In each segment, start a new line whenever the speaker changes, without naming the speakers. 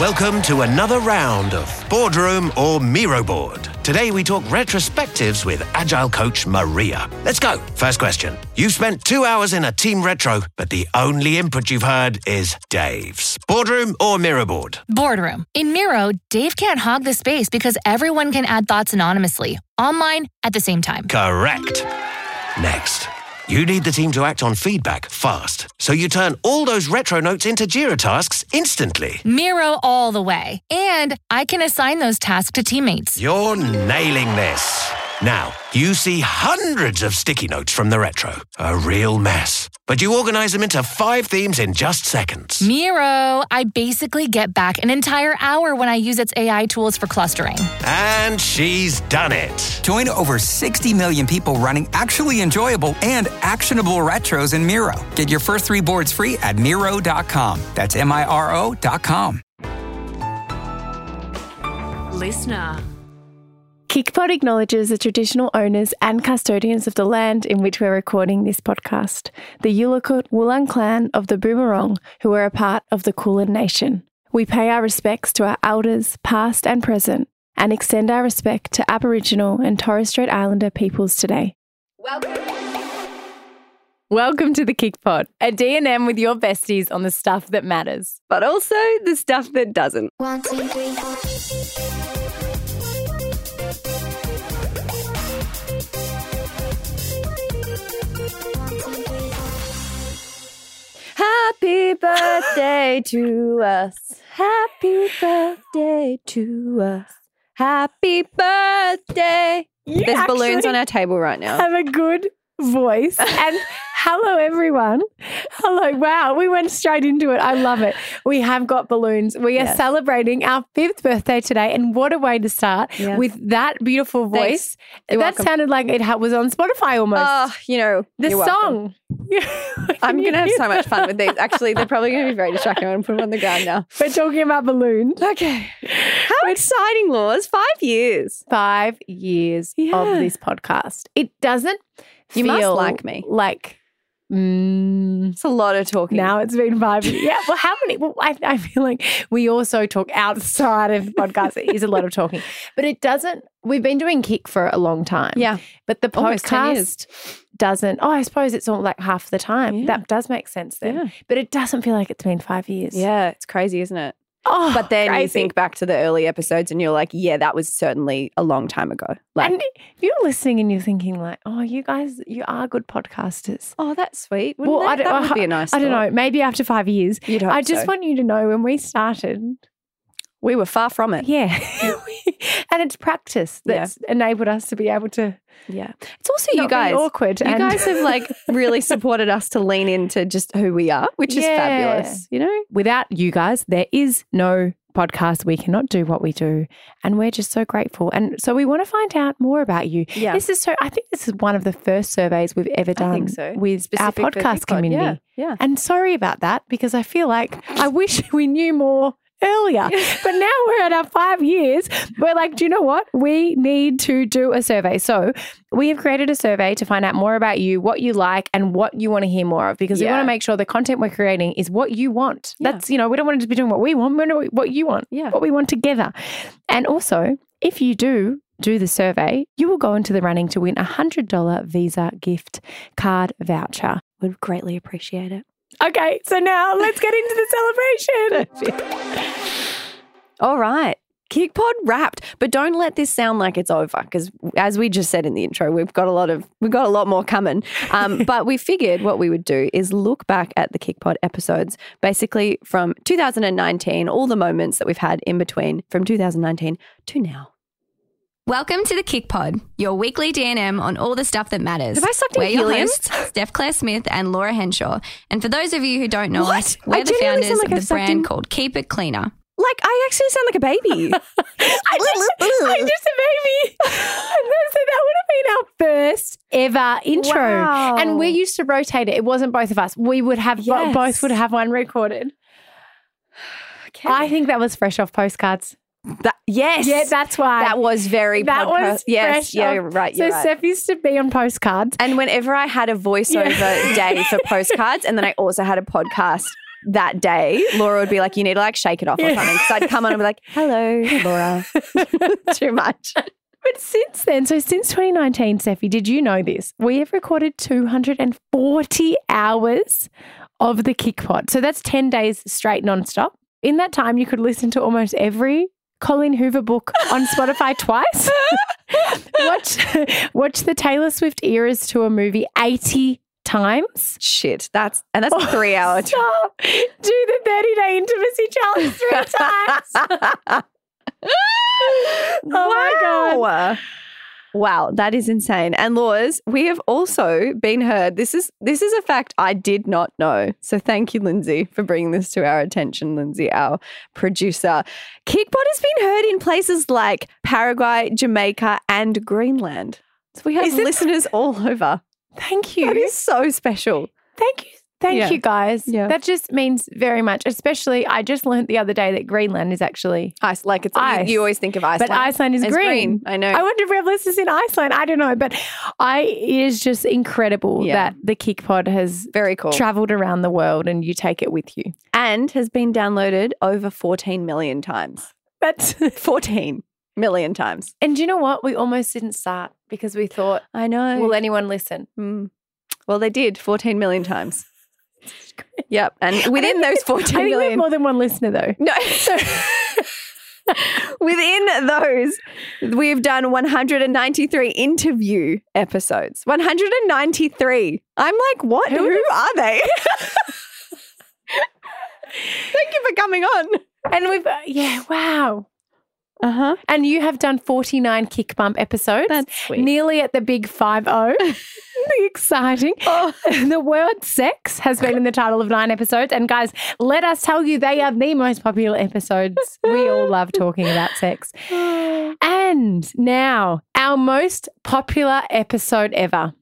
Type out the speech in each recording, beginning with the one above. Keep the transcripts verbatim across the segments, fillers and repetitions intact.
Welcome to another round of Boardroom or Miro Board. Today we talk retrospectives with Agile coach Maria. Let's go. First question. You've spent two hours in a team retro, but the only input you've heard is Dave's. Boardroom or Miro Board?
Boardroom. In Miro, Dave can't hog the space because everyone can add thoughts anonymously, online at the same time.
Correct. Next. You need the team to act on feedback fast, so you turn all those retro notes into Jira tasks instantly.
Miro all the way. And I can assign those tasks to teammates.
You're nailing this. Now, you see hundreds of sticky notes from the retro. A real mess. But you organize them into five themes in just seconds.
Miro, I basically get back an entire hour when I use its A I tools for clustering.
And she's done it.
Join over sixty million people running actually enjoyable and actionable retros in Miro. Get your first three boards free at Miro dot com. That's M I R O dot com.
Listener.
KickPod acknowledges the traditional owners and custodians of the land in which we're recording this podcast, the Yulukut Wulang clan of the Boomerang, who are a part of the Kulin Nation. We pay our respects to our elders, past and present, and extend our respect to Aboriginal and Torres Strait Islander peoples today.
Welcome.
Welcome to the KickPod, a D and M with your besties on the stuff that matters.
But also the stuff that doesn't.
One, two, three, four.
Happy birthday to us. Happy birthday to us. Happy birthday.
You
There's balloons
actually
on our table right now.
have a good voice. And hello, everyone. Hello. Wow, we went straight into it. I love it. We have got balloons. We are
Yes.
celebrating our fifth birthday today. And what a way to start
Yes.
with that beautiful voice.
Thanks. You're
that
welcome.
sounded like it ha- was on Spotify almost.
Oh, you know,
the
you're welcome.
song.
I'm going to have so much fun with these. Actually, they're probably going to be very distracting. I'm going to put them on the ground now.
We're talking about balloons.
Okay. How exciting, Laws. Five years.
Five years
Yeah.
of this podcast. It doesn't
You
feel
must like me.
like mm,
It's a lot of talking.
now it's been five years. Yeah. Well, how many? Well, I, I feel like we also talk outside of the podcast. It is a lot of talking, but it doesn't. We've been doing Kick for a long time.
Yeah.
But the
Almost ten years.
podcast doesn't. Oh, I suppose it's all like half the time.
Yeah.
That does make sense then.
Yeah.
But it doesn't feel like it's been five years.
Yeah, it's crazy, isn't it?
Oh,
But then you
crazy.
think back to the early episodes and you're like, yeah, that was certainly a long time ago. Like,
And if you're listening and you're thinking like, oh, you guys, you are good podcasters.
oh, that's sweet. Wouldn't
Well,
it?
I don't,
that would be a nice
I don't
thought.
know. Maybe after five years.
You'd hope
I just
so.
want you to know when we started,
We were far from it.
yeah, and it's practice that's enabled us to be able to
Yeah. It's also
not
you guys.
be awkward.
You
and-
guys have like really supported us to lean into just who we are, which is
Yeah.
fabulous, you know?
without you guys, there is no podcast. We cannot do what we do, and we're just so grateful. And so we want to find out more about you.
Yeah.
This is so. I think this is one of the first surveys we've ever done
I think so.
with our
Specific for
podcast
Kick Pod.
community.
Yeah. yeah.
And sorry about that because I feel like I wish we knew more earlier. But now we're at our five years. We're like, do you know what? We need to do a survey. So we have created a survey to find out more about you, what you like, and what you want to hear more of because we
Yeah.
want to make sure the content we're creating is what you want.
Yeah.
That's, you know, we don't want to just be doing what we want. We want to know what you want,
Yeah.
what we want together. And also, if you do do the survey, you will go into the running to win a one hundred dollars Visa gift card voucher.
Would greatly appreciate it.
Okay, so now let's get into the celebration.
All right. KickPod wrapped, but don't let this sound like it's over because, as we just said in the intro, we've got a lot of we've got a lot more coming. Um, but we figured what we would do is look back at the KickPod episodes, basically from two thousand nineteen, all the moments that we've had in between from two thousand nineteen to now.
Welcome to the Kick Pod, your weekly D and M on all the stuff that matters.
Have I sucked in
We're your
helium?
hosts, Steph Claire Smith and Laura Henshaw. And for those of you who don't know
What?
us,
I
we're the
genuinely
founders
sound like
of
I've
the
sucked
brand
in-
called Keep It Cleaner.
Like, I actually sound like a baby.
I just, I'm just a baby. So that would have been our first ever intro.
Wow.
And we used to rotate it. It wasn't both of us. We would have, bo-
Yes.
both would have one recorded.
Okay.
I think that was fresh off postcards.
That, yes.
Yeah, that's why.
that was very
That
podcast.
was
Yes,
fresh
yeah,
off-
you're right.
So
You're right.
Steph used to be on postcards.
And whenever I had a voiceover
Yeah.
day for postcards, and then I also had a podcast that day, Laura would be like, you need to like shake it off or something. So I'd come on and be like, hello, Laura. Too much.
But since then, so since twenty nineteen, Steffi, did you know this? We have recorded two hundred forty hours of the Kick Pod. So that's ten days straight nonstop. In that time, you could listen to almost every Colin Hoover book on Spotify twice. watch, watch the Taylor Swift Eras Tour movie eighty times.
Shit, that's and that's a three hour.
Stop. Do the thirty-day intimacy challenge three times. Oh my God.
Wow, that is insane. And Laws, we have also been heard. This is this is a fact I did not know. So thank you, Lindsay, for bringing this to our attention, Lindsay, our producer. Kickpod has been heard in places like Paraguay, Jamaica, and Greenland. So we have
Is it-
listeners all over.
Thank you.
That is so special.
Thank you. Thank
Yeah.
you, guys.
Yeah.
That just means very much, especially I just learned the other day that Greenland is actually,
Ice, like it's
Ice.
You, you always think of Iceland.
but Iceland is
It's
green.
I know.
I wonder if we have listeners in Iceland. I don't know. But I, it is just incredible
Yeah.
that the Kick Pod has
Very cool.
traveled around the world and you take it with you.
and has been downloaded over fourteen million times.
That's
fourteen million times.
And do you know what? We almost didn't start because we thought,
I know.
will anyone listen?
Mm. Well, they did fourteen million times. Yep. And within those
I
fourteen
think we have
million.
more than one listener though.
No. Within those, we've done one hundred ninety-three interview episodes. one hundred ninety-three. I'm like, what?
Who
Who,
is-
are they? Thank you for coming on.
And we've, uh, yeah, wow.
Uh-huh.
And you have done forty-nine Kick Bump episodes.
That's sweet.
Nearly at the big five oh. Exciting.
Oh.
The word sex has been in the title of nine episodes. And guys, let us tell you, they are the most popular episodes. We all love talking about sex. And now, our most popular episode ever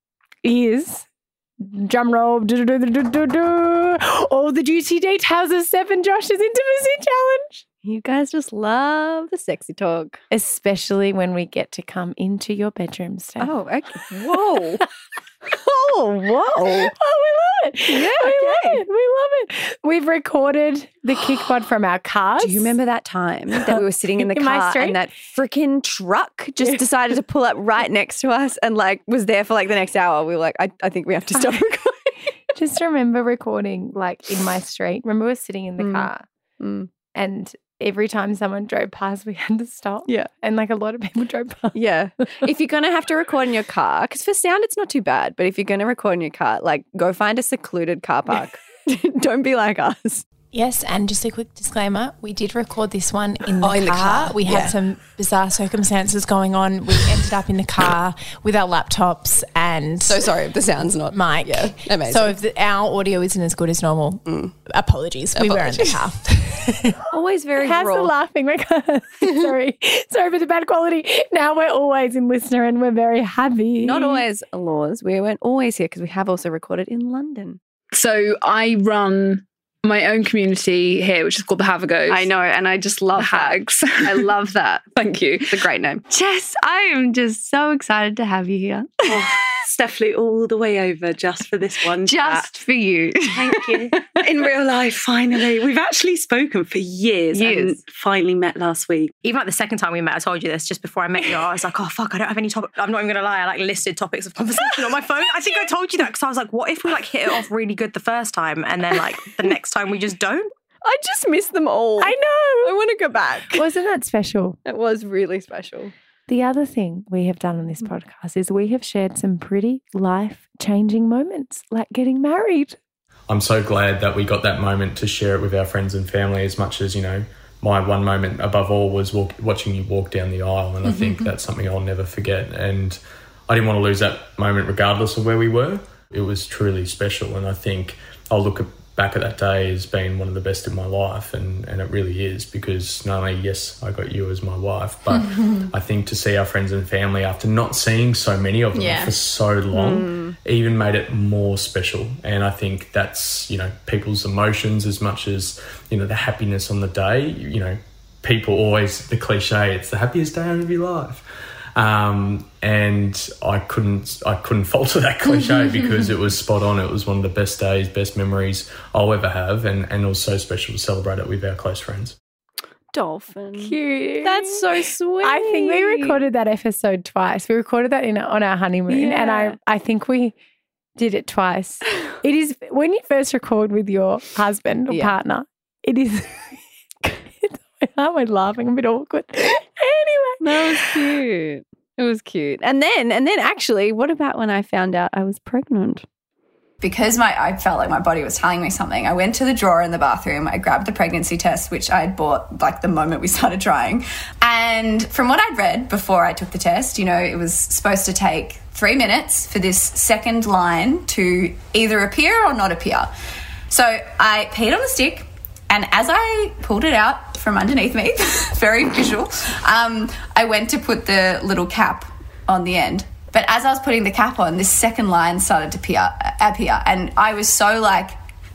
is, drum roll, do, do, do, do, do, do, all the juicy details of Steph and Josh's intimacy challenge.
You guys just love the sexy talk.
Especially when we get to come into your bedroom, Steph.
Oh, okay. Whoa. oh, whoa.
Oh, we love it.
Yeah,
we
okay.
love it. We love it. We've recorded the Kick Pod from our cars.
Do you remember that time that we were sitting in the
In my
car
street?
and that freaking truck just decided to pull up right next to us and like was there for like the next hour? We were like, I, I think we have to stop recording.
Just remember recording like in my street. Remember we were sitting in the
Mm.
car
Mm.
and every time someone drove past, we had to stop.
Yeah.
And like a lot of people drove past.
Yeah. If you're going to have to record in your car, because for sound it's not too bad, but if you're going to record in your car, like go find a secluded car park. Don't be like us.
Yes, and just a quick disclaimer, we did record this one in the,
Oh,
car.
in the car,
We
yeah.
had some bizarre circumstances going on. We ended up in the car with our laptops and
So sorry if the sound's not
mic.
Yeah, amazing.
So if the, our audio isn't as good as normal, apologies. We were in the car.
Always very
How's
raw.
the laughing? Like, sorry. Sorry for the bad quality. Now we're always in listener and we're very happy.
Not always laws. We weren't always here because we have also recorded in London.
So I run my own community here, which is called the Have a Go.
I know, and I just love that.
Hags.
I love that.
Thank you.
It's a great name. Jess, I am just so excited to have you here.
Steph flew all the way over just for this one.
Just for you.
Thank you. In real life, finally. We've actually spoken for years,
Years.
and finally met last week.
Even like the second time we met, I told you this just before I met you. I was like, oh, fuck, I don't have any topic. I'm not even going to lie. I like listed topics of conversation on my phone. I think I told you that because I was like, what if we like hit it off really good the first time and then like the next time we just don't?
I just miss them all.
I know.
I want to go back.
Wasn't that special?
It was really special.
The other thing we have done on this podcast is we have shared some pretty life-changing moments, like getting married.
I'm so glad that we got that moment to share it with our friends and family as much as, you know, my one moment above all was walk, watching you walk down the aisle, and I think that's something I'll never forget. And I didn't want to lose that moment regardless of where we were. It was truly special, and I think I'll look at back at that day as being one of the best in my life, and, and it really is, because not only, yes, I got you as my wife, but I think to see our friends and family after not seeing so many of them
Yeah.
for so long
Mm.
even made it more special. And I think that's, you know, people's emotions as much as, you know, the happiness on the day. You know, people always, the cliche, it's the happiest day of your life. Um, and I couldn't I couldn't falter that cliche because it was spot on. It was one of the best days, best memories I'll ever have, and, and it was so special to celebrate it with our close friends.
Dolphin.
Cute.
That's so sweet.
I think we recorded that episode twice. We recorded that in on our honeymoon,
Yeah.
and I, I think we did it twice. It is when you first record with your husband or
Yeah.
partner. It is. I was laughing, a bit awkward. Anyway,
That was cute. It was cute. And then, and then actually, what about when I found out I was pregnant?
Because my I felt like my body was telling me something, I went to the drawer in the bathroom, I grabbed the pregnancy test, which I had bought like the moment we started trying. And from what I'd read before I took the test, you know, it was supposed to take three minutes for this second line to either appear or not appear. So I peed on the stick, and as I pulled it out from underneath me, very visual, um, I went to put the little cap on the end. But as I was putting the cap on, this second line started to appear, appear, and I was so like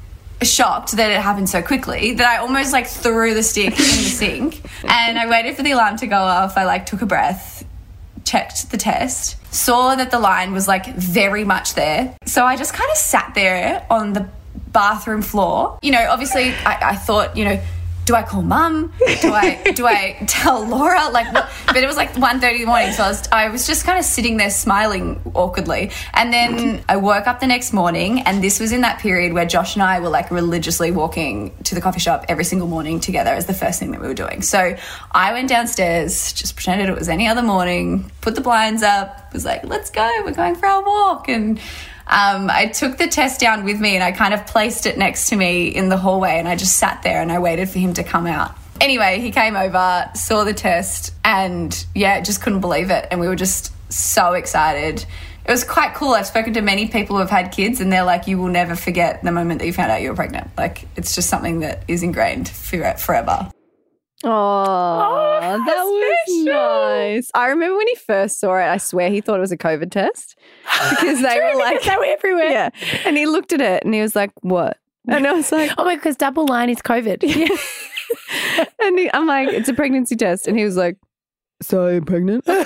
shocked that it happened so quickly that I almost like threw the stick in the sink. And I waited for the alarm to go off. I like took a breath, checked the test, saw that the line was like very much there. So I just kind of sat there on the bathroom floor. You know, obviously I, I thought, you know, do I call mum? Do I do I tell Laura? Like, what? But it was like one thirty in the morning, so I was, I was just kind of sitting there smiling awkwardly. And then I woke up the next morning, and this was in that period where Josh and I were like religiously walking to the coffee shop every single morning together as the first thing that we were doing. So I went downstairs, just pretended it was any other morning, put the blinds up, was like, let's go, we're going for our walk. And Um, I took the test down with me and I kind of placed it next to me in the hallway, and I just sat there and I waited for him to come out. Anyway, he came over, saw the test, and yeah, just couldn't believe it. And we were just so excited. It was quite cool. I've spoken to many people who have had kids, and they're like, you will never forget the moment that you found out you were pregnant. Like, it's just something that is ingrained for forever.
Oh, oh that was
special.
nice. I remember when he first saw it, I swear he thought it was a COVID test because they were like,
they were everywhere.
Yeah. And he looked at it and he was like, what? And I was like,
oh my, because double line is COVID.
Yeah. And he, I'm like, it's a pregnancy test. And he was like, so I'm pregnant? Why would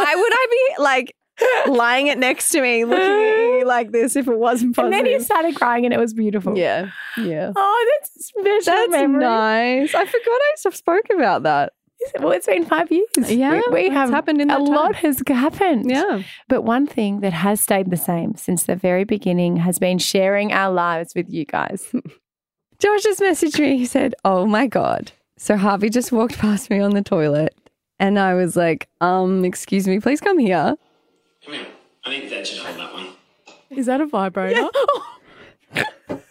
I be like lying it next to me looking at you like this if it wasn't positive?
And then he started crying and it was beautiful.
Yeah. Yeah.
Oh, that's a special
That's
memory.
nice. I forgot I spoke about that.
Well, it's been five years.
Yeah,
we, we have
happened in
a
that time.
lot has happened.
Yeah.
But one thing that has stayed the same since the very beginning has been sharing our lives with you guys.
Josh just messaged me. He said, oh my God. So Harvey just walked past me on the toilet and I was like, um, excuse me, please come here.
Come here. I think that should hold that one.
Is that a vibrator?
Yeah.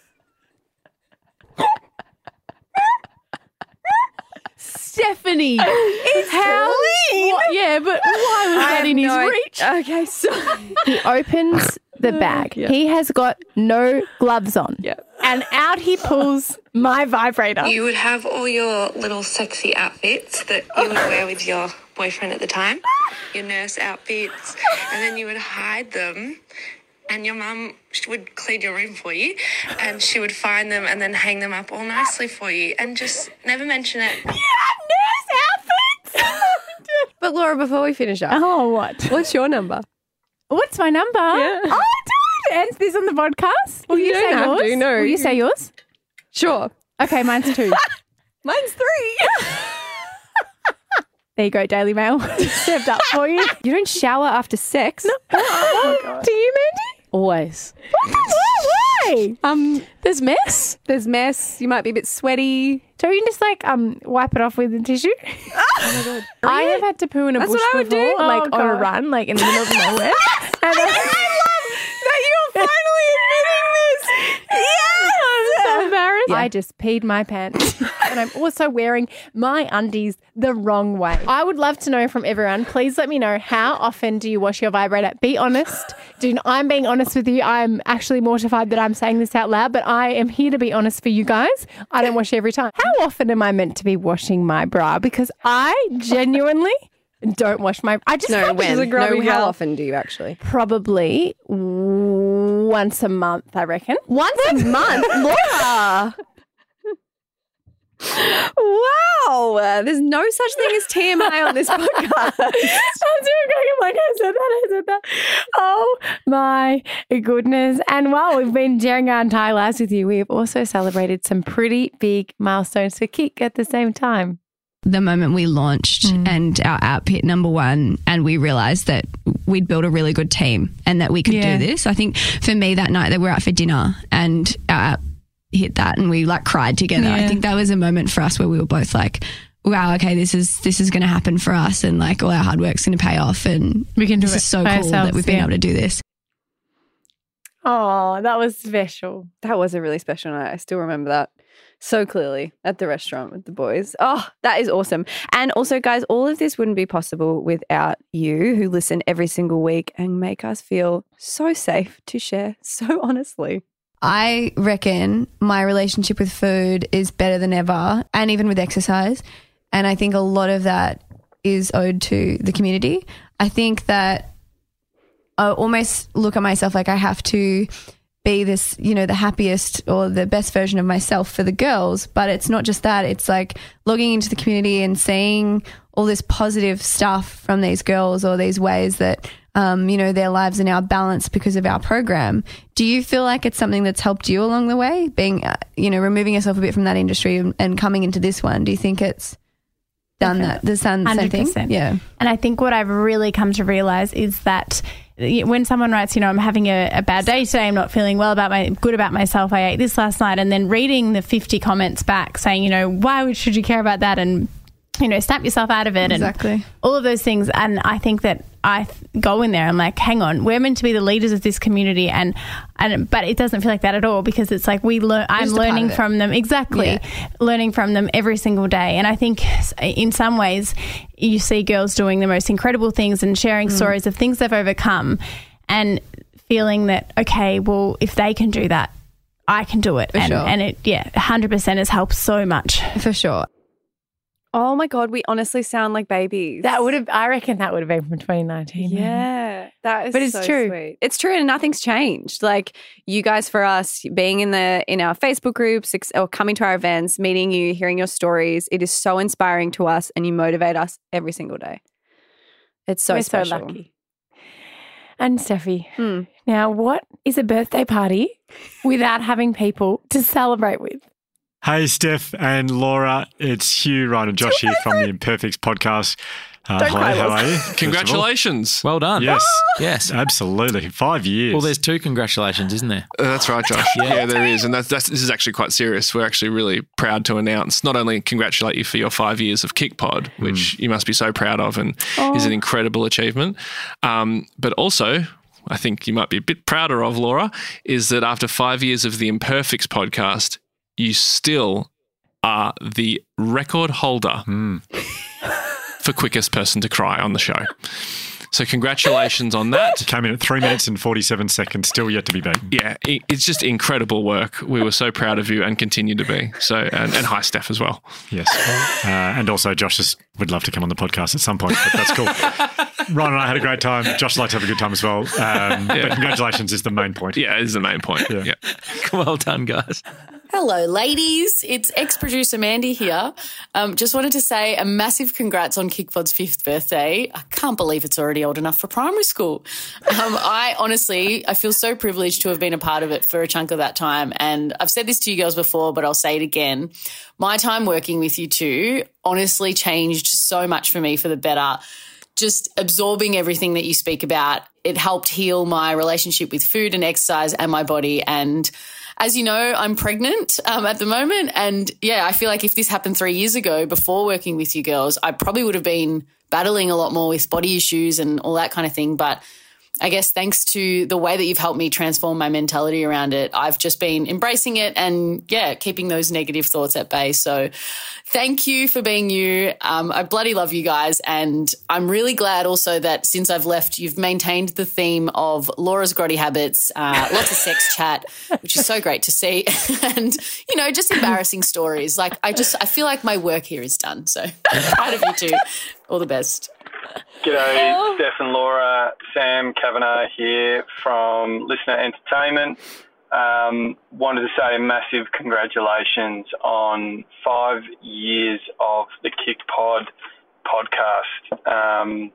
Stephanie, it's how clean. What, yeah, but why was that in his
no,
reach?
Okay, so
he opens the bag.
Yeah.
He has got no gloves on.
Yeah.
And out he pulls my vibrator.
You would have all your little sexy outfits that you would wear with your boyfriend at the time, your nurse outfits, and then you would hide them. And your mum would clean your room for you, and she would find them and then hang them up all nicely for you, and just never mention it.
You have nurse outfits.
But Laura, before we finish up,
Oh, what?
what's your number?
What's my number?
Yeah.
Oh, do I answer this on the podcast? Will
You
you,
don't
say
have
yours?
to, no.
Will you say yours?
Sure.
Okay, mine's two.
Mine's three.
There you go, Daily Mail. Stepped up for you.
You don't shower after sex. No.
Oh, my God. Do you, Mandy?
Always.
What the why? Why?
Um,
There's mess.
there's mess. You might be a bit sweaty.
So you can just like um wipe it off with a tissue.
Oh my God.
I have had to poo in a
That's
bush
what I would
before,
do.
like
Oh,
on a
God.
run, like in the middle of nowhere. And I,
That you're finally admitting this. Yes.
I'm so embarrassed.
Yeah.
I just peed my pants. And I'm also wearing my undies the wrong way. I would love to know from everyone, please let me know, how often do you wash your vibrator? Be honest. Do not, I'm being honest with you. I'm actually mortified that I'm saying this out loud, but I am here to be honest for you guys. I don't wash every time. How often am I meant to be washing my bra? Because I genuinely don't wash my... I just
No,
have
when?
to
No, how often do you actually?
Probably once a month, I reckon.
Once a month? Laura. Wow. uh, there's no such thing as T M A on this podcast. I'm still going, I'm like, I said that, I said that. Oh my goodness. And while we've been sharing our entire lives with you, we have also celebrated some pretty big milestones for Kick at the same time.
The moment we launched mm. and our app hit number one and we realised that we'd built a really good team and that we could yeah. do this. I think for me that night that we were out for dinner and our app hit that and we like cried together. Yeah. I think that was a moment for us where we were both like, wow, okay, this is this is going to happen for us and like all our hard work's going to pay off and
we can do
this
it
is so cool
ourselves,
that we've been
yeah.
able to do this.
Oh, that was special. That was a really special night. I still remember that so clearly at the restaurant with the boys. Oh, that is awesome. And also, guys, all of this wouldn't be possible without you who listen every single week and make us feel so safe to share so honestly.
I reckon my relationship with food is better than ever and even with exercise. And I think a lot of that is owed to the community. I think that I almost look at myself like I have to be this, you know, the happiest or the best version of myself for the girls. But it's not just that. It's like logging into the community and seeing all this positive stuff from these girls or these ways that, um, you know, their lives are now balanced because of our program. Do you feel like it's something that's helped you along the way, being, uh, you know, removing yourself a bit from that industry and, and coming into this one? Do you think it's done that, the same thing? Yeah.
And I think what I've really come to realise is that when someone writes, you know, I'm having a, a bad day today, I'm not feeling well about my good about myself, I ate this last night, and then reading the fifty comments back saying, you know, why should you care about that, and you know, snap yourself out of it,
exactly.
and all of those things. And I think that I th- go in there, I'm like, hang on, we're meant to be the leaders of this community, and and but it doesn't feel like that at all, because it's like we learn. I'm learning from them, exactly, yeah. learning from them every single day. And I think in some ways you see girls doing the most incredible things and sharing mm. stories of things they've overcome, and feeling that, okay, well, if they can do that, I can do it.
For
and,
sure.
and it, yeah, one hundred percent has helped so much.
For sure.
Oh my God, we honestly sound like babies.
That would have, I reckon that would have been from twenty nineteen.
Yeah, that is
but it's
so
true.
Sweet. It's true, and nothing's changed. Like you guys, for us, being in the in our Facebook groups or coming to our events, meeting you, hearing your stories, it is so inspiring to us, and you motivate us every single day. It's so
We're
special.
so lucky. And Steffi,
hmm.
now what is a birthday party without having people to celebrate with?
Hey, Steph and Laura, it's Hugh, Ryan and Josh here from the Imperfects podcast. Uh,
Don't
hello,
cry,
how
Laura.
are you?
Congratulations. Well done.
Yes.
Yes.
Absolutely. Five years.
Well, there's two congratulations, isn't there?
Uh, that's right, Josh. yeah. yeah, there is. And that's, that's, this is actually quite serious. We're actually really proud to announce, not only congratulate you for your five years of KickPod, which mm. you must be so proud of and oh. is an incredible achievement, um, but also, I think you might be a bit prouder of, Laura, is that after five years of the Imperfects podcast, you still are the record holder
mm.
for quickest person to cry on the show. So congratulations on that.
Came in at three minutes and forty-seven seconds, still yet to be beaten.
Yeah, it's just incredible work. We were so proud of you and continue to be. So, and, and hi, Steph, as well.
Yes. Uh, and also Josh just would love to come on the podcast at some point, but that's cool. Ryan and I had a great time. Josh would like to have a good time as well. Um, yeah. But congratulations is the main point.
Yeah, it is the main point. Yeah. yeah.
Well done, guys.
Hello, ladies. It's ex-producer Mandy here. Um, just wanted to say a massive congrats on KickPod's fifth birthday. I can't believe it's already old enough for primary school. Um, I honestly, I feel so privileged to have been a part of it for a chunk of that time. And I've said this to you girls before, but I'll say it again. My time working with you two honestly changed so much for me for the better. Just absorbing everything that you speak about, it helped heal my relationship with food and exercise and my body. And as you know, I'm pregnant um, at the moment. And yeah, I feel like if this happened three years ago before working with you girls, I probably would have been battling a lot more with body issues and all that kind of thing. But I guess thanks to the way that you've helped me transform my mentality around it, I've just been embracing it and, yeah, keeping those negative thoughts at bay. So thank you for being you. Um, I bloody love you guys. And I'm really glad also that since I've left, you've maintained the theme of Laura's grotty habits, uh, lots of sex chat, which is so great to see. And, you know, just embarrassing stories. Like, I just, I feel like my work here is done. So proud of you two. All the best.
G'day, Steph and Laura. Sam Kavanagh here from Listener Entertainment. Um, wanted to say a massive congratulations on five years of the Kick Pod podcast. Um,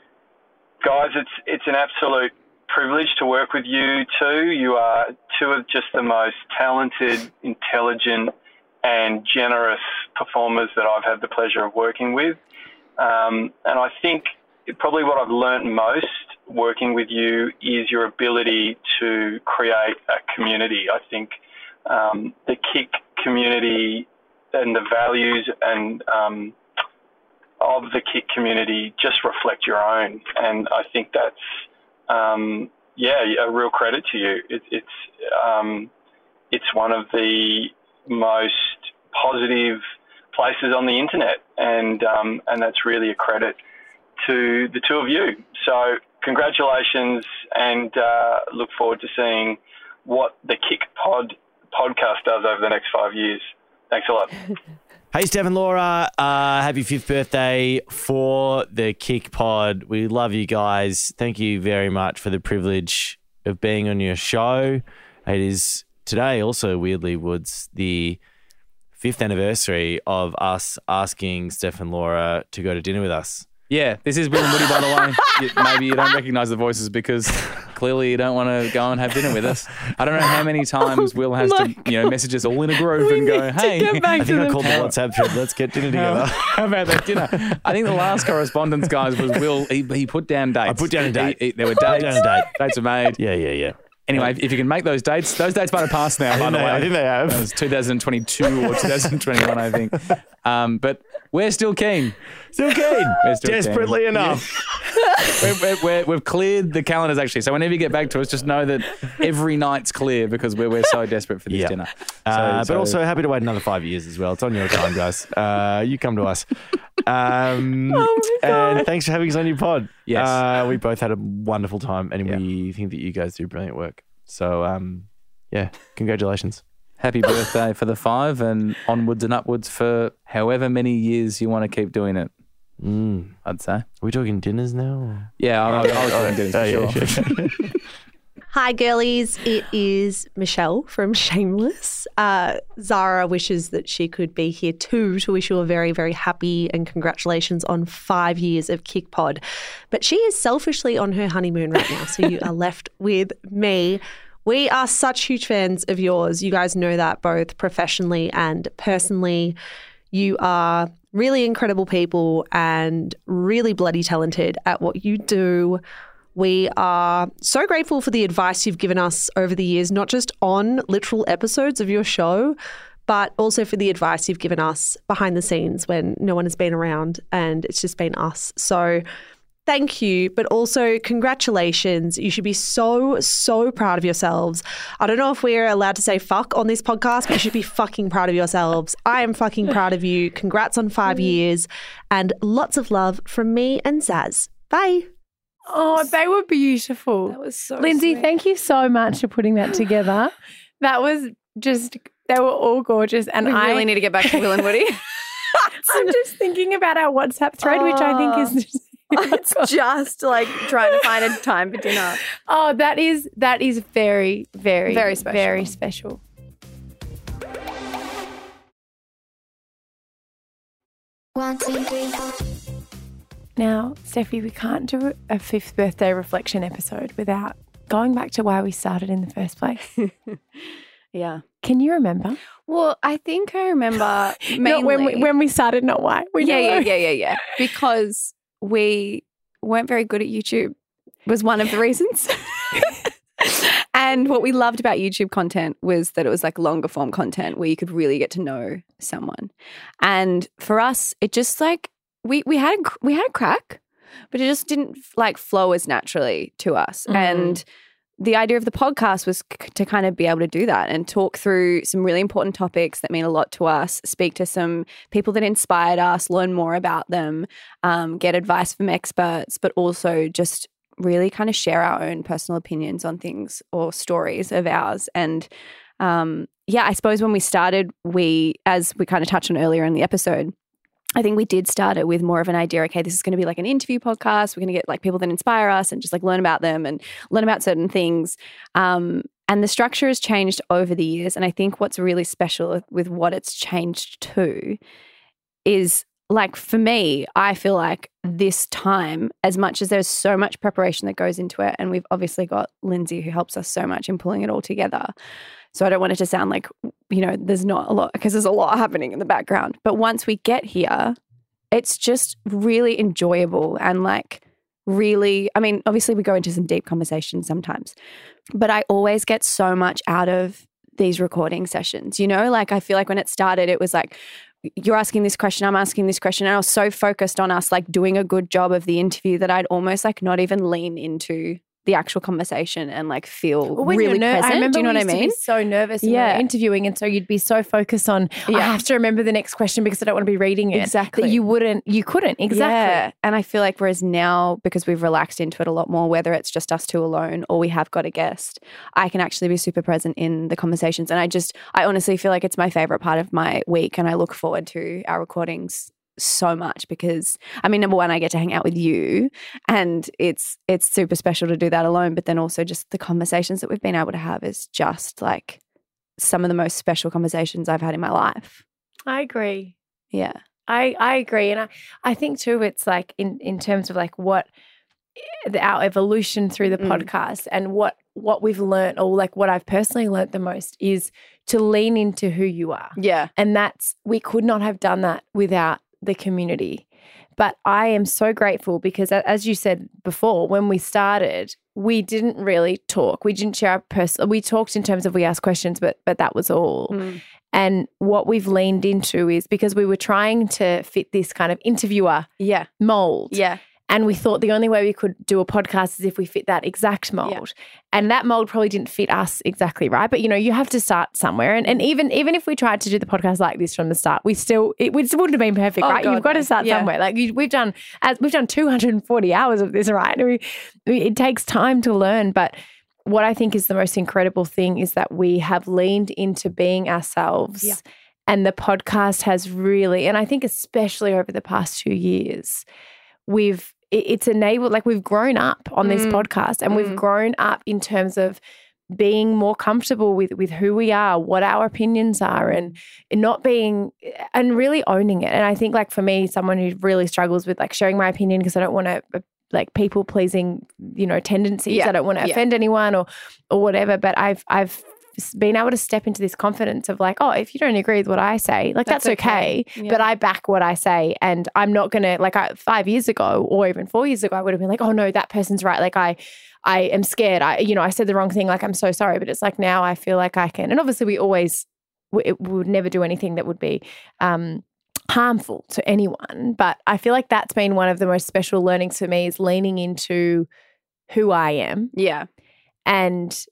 guys, it's it's an absolute privilege to work with you two. You are two of just the most talented, intelligent, and generous performers that I've had the pleasure of working with. Um, and I think probably what I've learned most working with you is your ability to create a community. I think um, the Kick community and the values and um, of the Kick community just reflect your own. And I think that's, um, yeah, a real credit to you. It, it's um, it's one of the most positive places on the internet, and um, and that's really a credit to the two of you. So congratulations, and uh, look forward to seeing what the Kick Pod podcast does over the next five years. Thanks a lot.
Hey, Steph and Laura, uh, happy fifth birthday for the Kick Pod. We love you guys. Thank you very much for the privilege of being on your show. It is today also, weirdly, Woods, the fifth anniversary of us asking Steph and Laura to go to dinner with us.
Yeah, this is Will and Woody, by the way. You, maybe you don't recognise the voices because clearly you don't want to go and have dinner with us. I don't know how many times Will has to, you know, message us all in a group and go, hey.
I think I called the WhatsApp thread. Let's get dinner together.
How about that dinner? I think the last correspondence, guys, was Will. He, he put down dates.
I put down a date.
He, he, there were dates.
down a date.
Dates were made.
Yeah, yeah, yeah.
Anyway, if you can make those dates, those dates might have passed now, by the way.
I think they have.
It was two thousand twenty-two or two thousand twenty-one, I think. Um, but we're still keen.
Still keen.
We're still
Desperately
keen.
enough.
we're, we're, we're, we've cleared the calendars, actually. So whenever you get back to us, just know that every night's clear because we're, we're so desperate for this
Yeah.
dinner. So,
Uh,
so-
but also happy to wait another five years as well. It's on your time, guys. Uh, you come to us. Um,
Oh
and thanks for having us on your pod.
Yes.
Uh, we both had a wonderful time, and we think that you guys do brilliant work. So, um, yeah, congratulations.
Happy birthday for the five and onwards and upwards for however many years you want to keep doing it.
Mm.
I'd say. Are
we talking dinners now? Or?
Yeah, I, I, I was talking dinners for
Oh, yeah,
sure.
sure.
Hi, girlies. It is Michelle from Shameless. Uh, Zara wishes that she could be here too to wish you a very, very happy and congratulations on five years of Kick Pod. But she is selfishly on her honeymoon right now, so you are left with me. We are such huge fans of yours. You guys know that both professionally and personally. You are really incredible people and really bloody talented at what you do. We are so grateful for the advice you've given us over the years, not just on literal episodes of your show, but also for the advice you've given us behind the scenes when no one has been around and it's just been us. So thank you, but also congratulations. You should be so, so proud of yourselves. I don't know if we're allowed to say fuck on this podcast, but you should be fucking proud of yourselves. I am fucking proud of you. Congrats on five years and lots of love from me and Zaz. Bye.
Oh, they were beautiful. That was so Lindsay,
sweet.
thank you so much for putting that together. That was just, they were all gorgeous. And
We
I
really need to get back to Will and Woody.
I'm just thinking about our WhatsApp thread, which I think is just,
it's just like trying to find a time for dinner.
Oh, that is that is very, very,
Very special.
Very special.
One, two, three, four.
Now, Steffi, we can't do a fifth birthday reflection episode without going back to why we started in the first place.
Yeah.
Can you remember?
Well, I think I remember mainly
Not when we, when we started, not why. We
yeah,
know.
yeah, yeah, yeah, yeah. Because we weren't very good at YouTube was one of the reasons. And what we loved about YouTube content was that it was like longer form content where you could really get to know someone. And for us, it just like we we had a, we had a crack, but it just didn't like flow as naturally to us.
Mm.
And the idea of the podcast was c- to kind of be able to do that and talk through some really important topics that mean a lot to us, speak to some people that inspired us, learn more about them, um, get advice from experts, but also just really kind of share our own personal opinions on things or stories of ours. And um, yeah, I suppose when we started, we, as we kind of touched on earlier in the episode, I think we did start it with more of an idea, okay, this is going to be like an interview podcast. We're going to get like people that inspire us and just like learn about them and learn about certain things. Um, And the structure has changed over the years. And I think what's really special with what it's changed to is, like, for me, I feel like this time, as much as there's so much preparation that goes into it, and we've obviously got Lindsay who helps us so much in pulling it all together. So I don't want it to sound like, you know, there's not a lot, because there's a lot happening in the background. But once we get here, it's just really enjoyable and like really, I mean, obviously we go into some deep conversations sometimes, but I always get so much out of these recording sessions, you know, like I feel like when it started, it was like, you're asking this question, I'm asking this question. And I was so focused on us like doing a good job of the interview that I'd almost like not even lean into the actual conversation and like feel
Well, when
really
you're ner-
present.
I remember
Do you know
we
what I
used to
mean?
be so nervous when
Yeah.
we were interviewing, and so you'd be so focused on, I
Yeah.
have to remember the next question because I don't want to be reading it.
Exactly.
That you wouldn't, you couldn't. Exactly.
Yeah. And I feel like whereas now, because we've relaxed into it a lot more, whether it's just us two alone or we have got a guest, I can actually be super present in the conversations. And I just, I honestly feel like it's my favorite part of my week, and I look forward to our recordings so much because, I mean, number one, I get to hang out with you, and it's it's super special to do that alone, but then also just the conversations that we've been able to have is just like some of the most special conversations I've had in my life.
I agree.
Yeah.
I, I agree. And I, I think too, it's like in, in terms of like what the, our evolution through the
Mm.
podcast and what, what we've learned, or like what I've personally learned the most, is to lean into who you are.
Yeah.
And that's, we could not have done that without the community. But I am so grateful because, a- as you said before, when we started, we didn't really talk. We didn't share our personal, we talked in terms of we asked questions, but but that was all.
Mm.
And what we've leaned into is because we were trying to fit this kind of interviewer
yeah.
mold.
Yeah.
And we thought the only way we could do a podcast is if we fit that exact mold.
Yeah.
And that mold probably didn't fit us exactly right. But, you know, you have to start somewhere. And, and even even if we tried to do the podcast like this from the start, we still, it, would, it wouldn't have been perfect,
Oh,
right?
God,
You've got
no.
to start
Yeah.
somewhere. Like you, we've done, as we've done two hundred forty hours of this, right? We, we, it takes time to learn. But what I think is the most incredible thing is that we have leaned into being ourselves.
Yeah.
And the podcast has really, and I think especially over the past two years, we've, it- it's enabled, like we've grown up on this
Mm.
podcast, and we've
Mm.
grown up in terms of being more comfortable with, with who we are, what our opinions are, and not being, and really owning it. And I think like for me, someone who really struggles with like sharing my opinion because I don't want to, like people pleasing, you know, tendencies.
Yeah.
I don't want to
Yeah.
offend anyone or, or whatever, but I've, I've, being able to step into this confidence of like, oh, if you don't agree with what I say, like that's,
That's
okay,
okay. Yeah.
but I back what I say, and I'm not going to, like I, five years ago or even four years ago, I would have been like, oh no, that person's right. Like I, I am scared. I, you know, I said the wrong thing. Like, I'm so sorry. But it's like now I feel like I can, and obviously we always, we, we would never do anything that would be, um, harmful to anyone. But I feel like that's been one of the most special learnings for me, is leaning into who I am.
Yeah.
And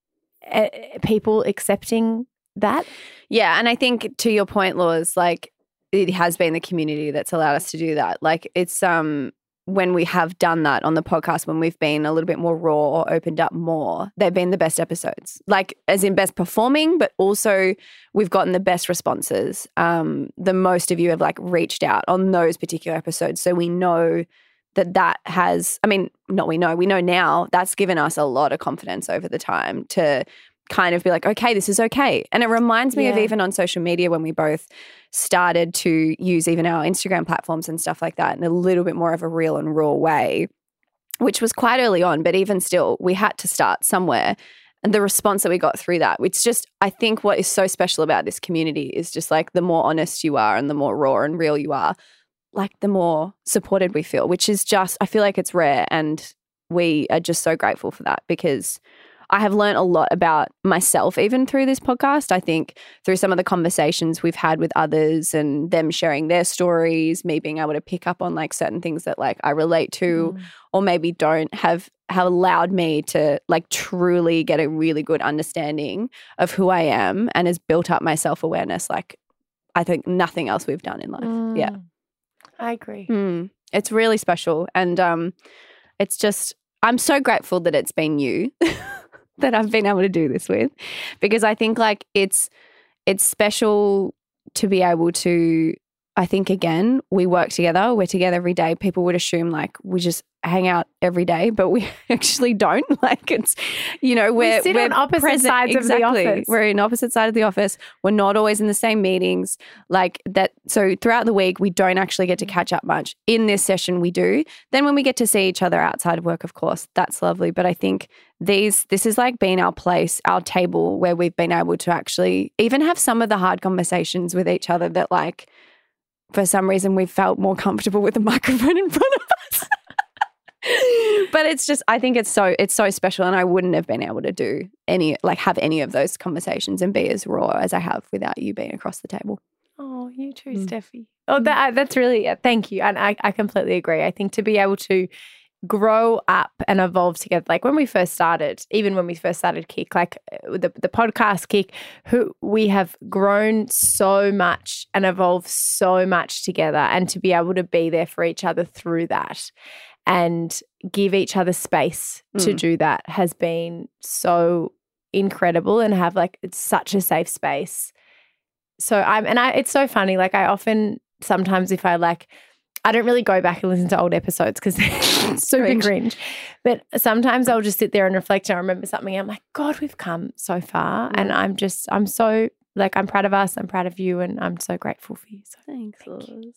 uh, people accepting that.
Yeah. And I think to your point, Laws, like it has been the community that's allowed us to do that. Like it's um when we have done that on the podcast, when we've been a little bit more raw or opened up more, they've been the best episodes. Like as in best performing, but also we've gotten the best responses. Um, the most of you have like reached out on those particular episodes. So we know that that has, I mean, not we know, we know now that's given us a lot of confidence over the time to kind of be like, okay, this is okay. And it reminds me of
Yeah.
even on social media when we both started to use even our Instagram platforms and stuff like that in a little bit more of a real and raw way, which was quite early on, but even still, we had to start somewhere. And the response that we got through that, it's just, I think what is so special about this community is just like the more honest you are and the more raw and real you are, like the more supported we feel, which is just, I feel like it's rare. And we are just so grateful for that because I have learned a lot about myself even through this podcast. I think through some of the conversations we've had with others and them sharing their stories, me being able to pick up on like certain things that like I relate to
Mm.
or maybe don't have, have allowed me to like truly get a really good understanding of who I am and has built up my self-awareness like I think nothing else we've done in life. Yeah.
I agree.
Mm, it's really special. And um, it's just, I'm so grateful that it's been you that I've been able to do this with because I think like it's, it's special to be able to I think, again, we work together. We're together every day. People would assume like we just hang out every day, but we actually don't. Like it's, you know, we're,
we sit
we're
on opposite
present.
sides
exactly.
of the office.
We're in opposite side of the office. We're not always in the same meetings like that. So throughout the week, we don't actually get to catch up much. In this session, we do. Then when we get to see each other outside of work, of course, that's lovely. But I think these, this is like been our place, our table where we've been able to actually even have some of the hard conversations with each other that like, for some reason, we've felt more comfortable with the microphone in front of us. But it's just, I think it's so, it's so special, and I wouldn't have been able to do any, like have any of those conversations and be as raw as I have without you being across the table.
Oh, you too, mm. Steffi. Oh, that, that's really, yeah, thank you. And I, I completely agree. I think to be able to grow up and evolve together, like when we first started, even when we first started Kick, like the, the podcast Kick, who we have grown so much and evolved so much together, and to be able to be there for each other through that and give each other space mm. to do that has been so incredible, and have like, it's such a safe space. So I'm, and I, it's so funny. Like I often, sometimes if I like, I don't really go back and listen to old episodes because they're super cringe. cringe. But sometimes I'll just sit there and reflect, and I remember something. And I'm like, God, we've come so far. Mm. And I'm just, I'm so, like, I'm proud of us. I'm proud of you. And I'm so grateful for you. So
thanks,
thank you.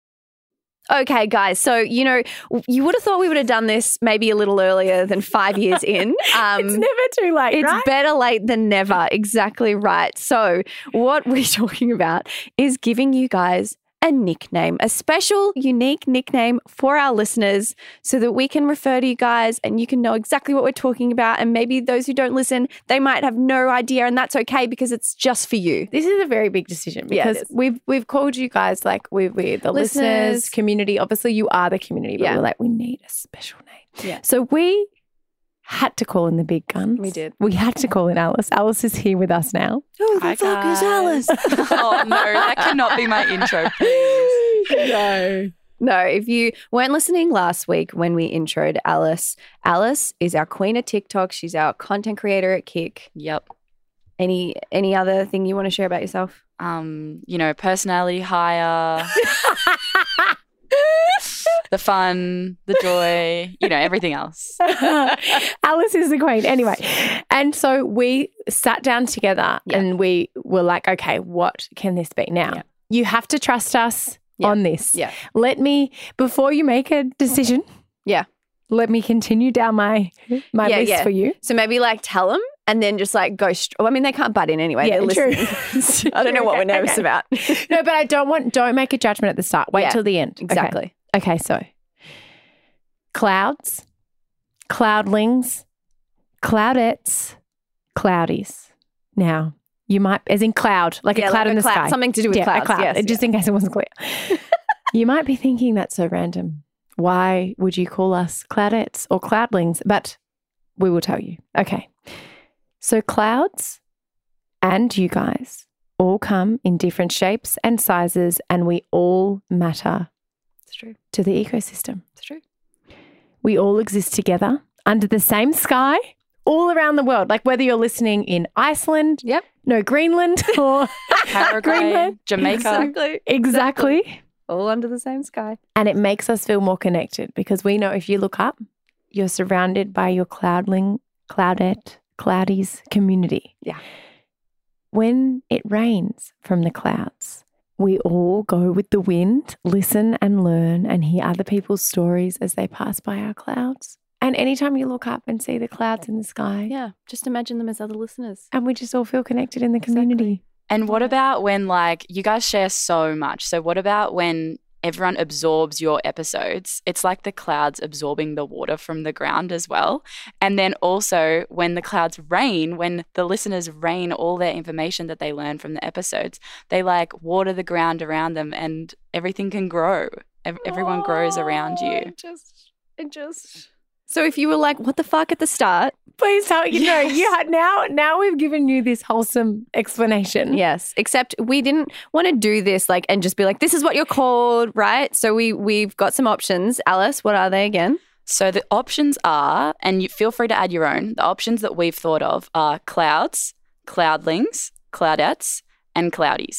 Okay, guys. So, you know, you would have thought we would have done this maybe a little earlier than five years in. Um,
it's never too late,
It's
right?
better late than never. Exactly right. So what we're talking about is giving you guys a nickname, a special, unique nickname for our listeners so that we can refer to you guys and you can know exactly what we're talking about. And maybe those who don't listen, they might have no idea, and that's okay because it's just for you.
This is a very big decision because
yeah,
we've we've called you guys like we we're the listeners. listeners, community. Obviously, you are the community, but
yeah.
we're like, we need a special name.
Yeah.
So we had to call in the big guns.
We did.
We had to call in Alice. Alice is here with us now.
Who the
Hi,
fuck
guys.
is Alice?
Oh, no, that cannot be my intro, please.
No. No, if you weren't listening last week when we introed Alice, Alice is our queen of TikTok. She's our content creator at Kick.
Yep.
Any any other thing you want to share about yourself?
Um, you know, personality higher. The fun, the joy, you know, everything else.
Alice is the queen. Anyway, and so we sat down together yeah. and we were like, okay, what can this be? Now, yeah. you have to trust us yeah. on this.
Yeah.
Let me, before you make a decision,
yeah,
let me continue down my my
yeah,
list
yeah.
for you.
So maybe like tell them and then just like go, st- well, I mean, they can't butt in anyway.
Yeah,
They're
true.
I don't know what
okay,
we're nervous
okay.
about.
No, but I don't want, don't make a judgment at the start. Wait
yeah,
till the end.
Exactly.
Okay. Okay, so clouds, cloudlings, cloudettes, cloudies. Now, you might, as in cloud, like
yeah,
a cloud
like
in
a
the
cloud,
sky.
something to do with
yeah,
clouds.
A cloud,
yes,
just
yeah.
in case it wasn't clear. You might be thinking that's so random. Why would you call us cloudettes or cloudlings? But we will tell you. Okay. So clouds and you guys all come in different shapes and sizes, and we all matter.
It's true.
To the ecosystem.
It's true.
We all exist together under the same sky all around the world. Like whether you're listening in Iceland,
yep,
no, Greenland or
Paraguay,
Greenland.
Jamaica.
Exactly. Exactly.
Exactly. All under the same sky.
And it makes us feel more connected because we know if you look up, you're surrounded by your cloudling, cloudette, cloudies community.
Yeah.
When it rains from the clouds, we all go with the wind, listen and learn and hear other people's stories as they pass by our clouds. And anytime you look up and see the clouds in the sky.
Yeah, just imagine them as other listeners.
And we just all feel connected in the community.
Exactly.
And what about when, like, you guys share so much. So what about when everyone absorbs your episodes? It's like the clouds absorbing the water from the ground as well. And then also when the clouds rain, when the listeners rain all their information that they learn from the episodes, they like water the ground around them and everything can grow. Ev- everyone oh, grows around you.
It just, it just. So if you were like, what the fuck at the start?
Please tell you yes. know, you had, now now we've given you this wholesome explanation.
Yes, except we didn't want to do this like and just be like, this is what you're called, right? So we we've got some options. Alice, what are they again?
So the options are, and you feel free to add your own, the options that we've thought of are clouds, cloudlings, cloudettes, and cloudies.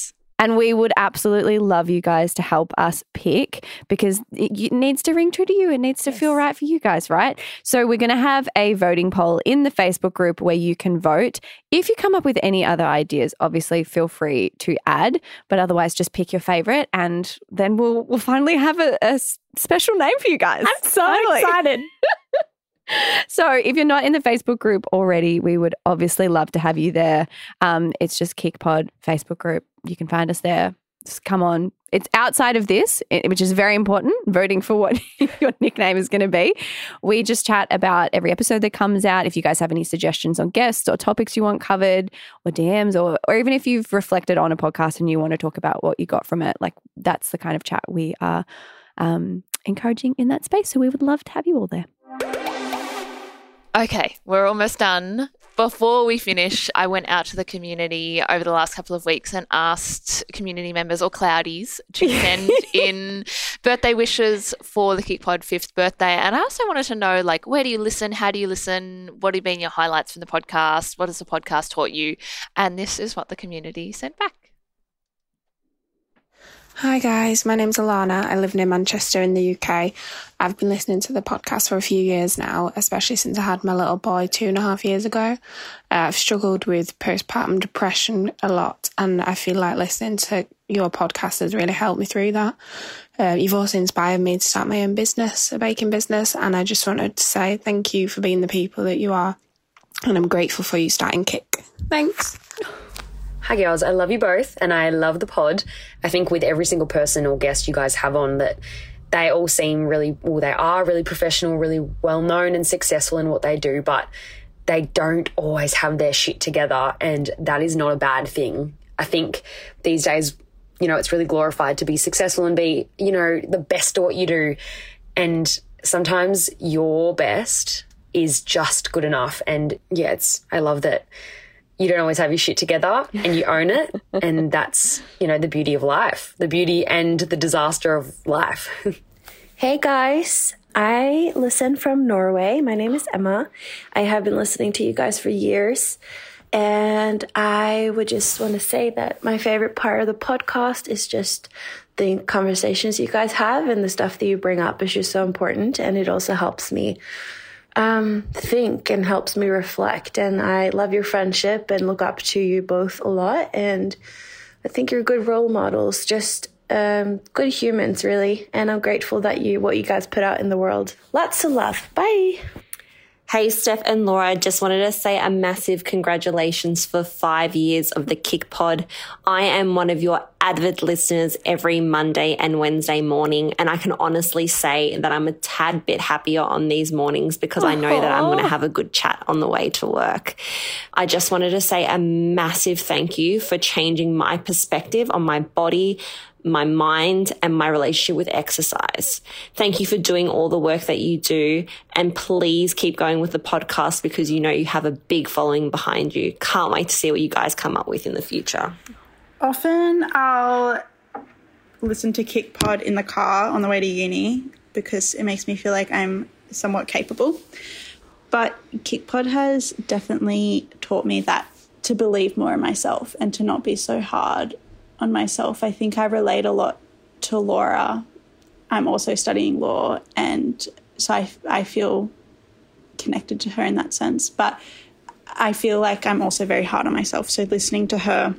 And we would absolutely love you guys to help us pick, because it, it needs to ring true to you. It needs to yes. feel right for you guys, right? So we're going to have a voting poll in the Facebook group where you can vote. If you come up with any other ideas, obviously feel free to add, but otherwise just pick your favorite, and then we'll we'll finally have a, a special name for you guys.
I'm so
Finally.
excited.
So if you're not in the Facebook group already, we would obviously love to have you there. Um, it's just KickPod Facebook group. You can find us there. Just come on. It's outside of this, which is very important, voting for what your nickname is going to be. We just chat about every episode that comes out. If you guys have any suggestions on guests or topics you want covered, or D Ms, or, or even if you've reflected on a podcast and you want to talk about what you got from it, like that's the kind of chat we are um, encouraging in that space. So we would love to have you all there.
Okay, we're almost done. Before we finish, I went out to the community over the last couple of weeks and asked community members or cloudies to send in birthday wishes for the KickPod fifth birthday. And I also wanted to know, like, where do you listen? How do you listen? What have been your highlights from the podcast? What has the podcast taught you? And this is what the community sent back.
Hi guys, my name's Alana. I live near Manchester in the U K. I've been listening to the podcast for a few years now, especially since I had my little boy two and a half years ago. Uh, I've struggled with postpartum depression a lot, and I feel like listening to your podcast has really helped me through that. Uh, you've also inspired me to start my own business, a baking business, and I just wanted to say thank you for being the people that you are, and I'm grateful for you starting Kick. Thanks.
Hi girls, I love you both and I love the pod. I think with every single person or guest you guys have on, that they all seem really, well, they are really professional, really well known and successful in what they do, but they don't always have their shit together, and that is not a bad thing. I think these days, you know, it's really glorified to be successful and be, you know, the best at what you do, and sometimes your best is just good enough. And yeah, it's, I love that you don't always have your shit together and you own it. And that's, you know, the beauty of life, the beauty and the disaster of life.
Hey guys, I listen from Norway. My name is Emma. I have been listening to you guys for years. And I would just want to say that my favorite part of the podcast is just the conversations you guys have, and the stuff that you bring up is just so important. And it also helps me um, think and helps me reflect. And I love your friendship and look up to you both a lot. And I think you're good role models, just um, good humans, really. And I'm grateful that you, what you guys put out in the world. Lots of love. Bye.
Hey, Steph and Laura, just wanted to say a massive congratulations for five years of the Kick Pod. I am one of your avid listeners every Monday and Wednesday morning, and I can honestly say that I'm a tad bit happier on these mornings because I know that I'm going to have a good chat on the way to work. I just wanted to say a massive thank you for changing my perspective on my body, my mind, and my relationship with exercise. Thank you for doing all the work that you do, and please keep going with the podcast because you know you have a big following behind you. Can't wait to see what you guys come up with in the future.
Often I'll listen to Kick Pod in the car on the way to uni because it makes me feel like I'm somewhat capable. But Kick Pod has definitely taught me that to believe more in myself and to not be so hard on myself. I think I relate a lot to Laura. I'm also studying law, and so I, I feel connected to her in that sense. But I feel like I'm also very hard on myself. So listening to her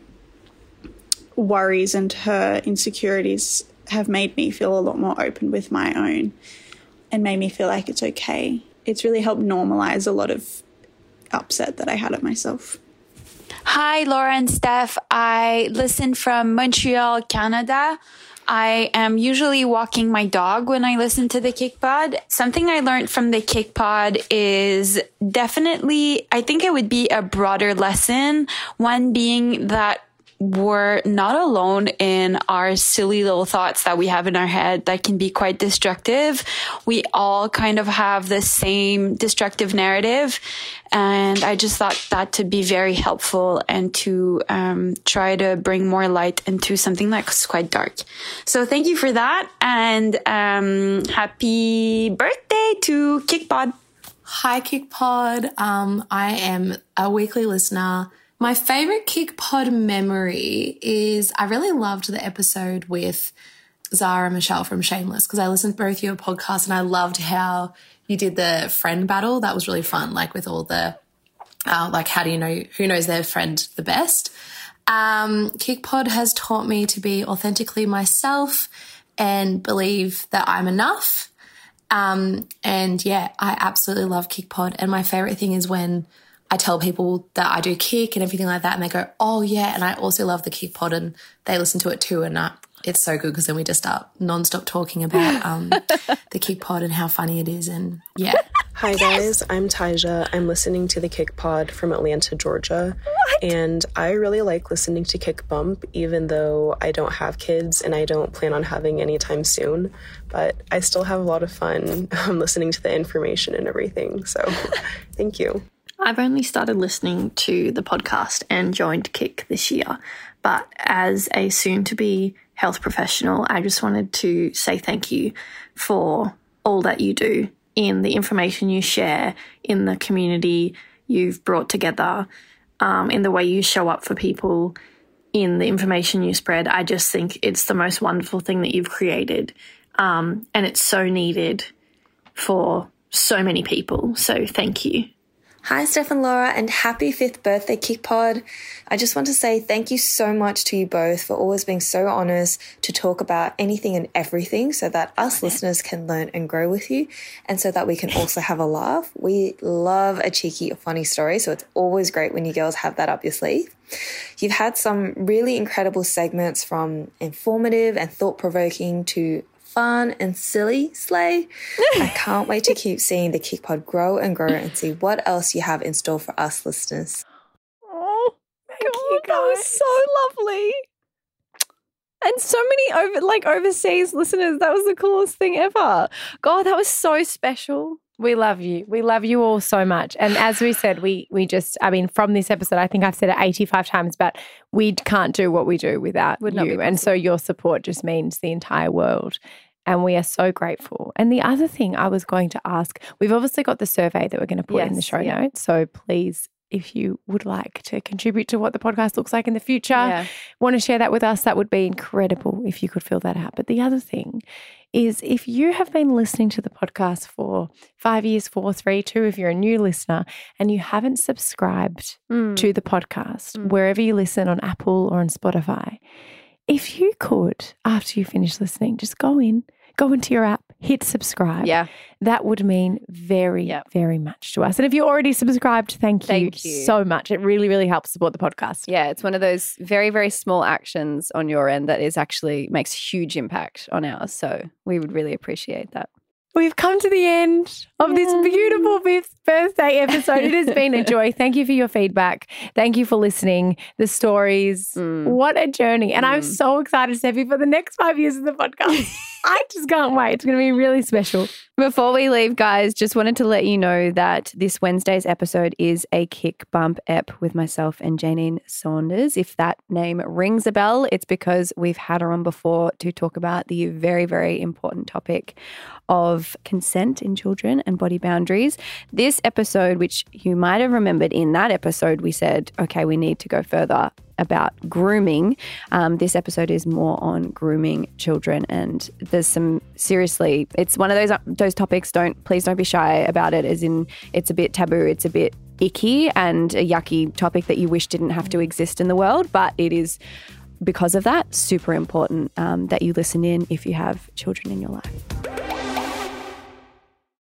worries and her insecurities have made me feel a lot more open with my own and made me feel like it's okay. It's really helped normalize a lot of upset that I had at myself.
Hi, Laura and Steph. I listen from Montreal, Canada. I am usually walking my dog when I listen to the Kick Pod. Something I learned from the Kick Pod is definitely, I think it would be a broader lesson. One being that we're not alone in our silly little thoughts that we have in our head that can be quite destructive. We all kind of have the same destructive narrative. And I just thought that to be very helpful and to um, try to bring more light into something that's quite dark. So thank you for that. And um, happy birthday to Kick Pod.
Hi, Kick Pod. Um, I am a weekly listener.
My favourite Kick Pod memory is I really loved the episode with Zara and Michelle from Shameless because I listened to both your podcasts and I loved how you did the friend battle. That was really fun, like with all the, uh, like how do you know, who knows their friend the best. Um, Kick Pod has taught me to be authentically myself and believe that I'm enough. Um, and yeah, I absolutely love Kick Pod. And my favourite thing is when I tell people that I do Kick and everything like that and they go, oh yeah, and I also love the Kick Pod and they listen to it too and I, it's so good because then we just start non-stop talking about um, the Kick Pod and how funny it is and yeah.
Hi guys, I'm Tyja. I'm listening to the Kick Pod from Atlanta, Georgia. What? And I really like listening to Kick Bump even though I don't have kids and I don't plan on having anytime soon. But I still have a lot of fun um, listening to the information and everything. So thank you.
I've only started listening to the podcast and joined Kick this year. But as a soon-to-be health professional, I just wanted to say thank you for all that you do in the information you share, in the community you've brought together, um, in the way you show up for people, in the information you spread. I just think it's the most wonderful thing that you've created, um, and it's so needed for so many people. So thank you.
Hi, Steph and Laura, and happy fifth birthday, Kick Pod. I just want to say thank you so much to you both for always being so honest to talk about anything and everything so that us listeners can learn and grow with you and so that we can also have a laugh. We love a cheeky or funny story, so it's always great when you girls have that up your sleeve. You've had some really incredible segments from informative and thought-provoking to fun and silly slay. I can't wait to keep seeing the Kick Pod grow and grow and see what else you have in store for us listeners.
Oh, thank God, you guys. That was so lovely. And so many over like overseas listeners. That was the coolest thing ever. God, that was so special.
We love you. We love you all so much. And as we said, we we just, I mean, from this episode, I think I've said it eighty-five times, but we can't do what we do without
Would not
you.
be
And so your support just means the entire world. And we are so grateful. And the other thing I was going to ask, we've obviously got the survey that we're going to put in the
Yes,
show
yeah.
notes. So please, if you would like to contribute to what the podcast looks like in the future,
Yeah.
want to share that with us, that would be incredible if you could fill that out. But the other thing is if you have been listening to the podcast for five years, four, three, two, if you're a new listener and you haven't subscribed
Mm.
to the podcast, wherever you listen on Apple or on Spotify, if you could, after you finish listening, just go in, go into your app, hit subscribe.
Yeah.
That would mean very, very much to us. And if you're already subscribed, thank you,
Thank you.
so much. It really, really helps support the podcast.
Yeah, it's one of those very, very small actions on your end that is actually makes huge impact on ours. So we would really appreciate that.
We've come to the end of this beautiful fifth birthday episode. It has been a joy. Thank you for your feedback. Thank you for listening. The stories. What a journey. And I'm so excited, Steffi, for the next five years of the podcast. I just can't wait. It's going to be really special.
Before we leave, guys, just wanted to let you know that this Wednesday's episode is a Kick Bump ep with myself and Janine Saunders. If that name rings a bell, it's because we've had her on before to talk about the very, very important topic of consent in children and body boundaries. This episode, which you might have remembered in that episode, we said, okay, we need to go further about grooming. Um, this episode is more on grooming children, and there's some seriously, it's one of those those topics. Don't please don't be shy about it. As in, it's a bit taboo, it's a bit icky, and a yucky topic that you wish didn't have to exist in the world, but it is because of that super important um, that you listen in if you have children in your life.